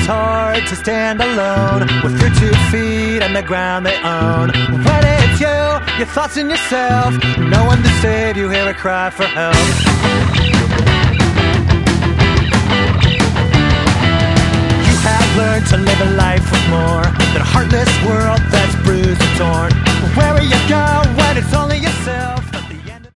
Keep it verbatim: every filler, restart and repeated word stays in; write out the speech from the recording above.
it's hard to stand alone with your two feet on the ground they own. When it's you, your thoughts and yourself, no one to save you, hear a cry for help. You have learned to live a life with more than a heartless world that's bruised and torn. Where are you going?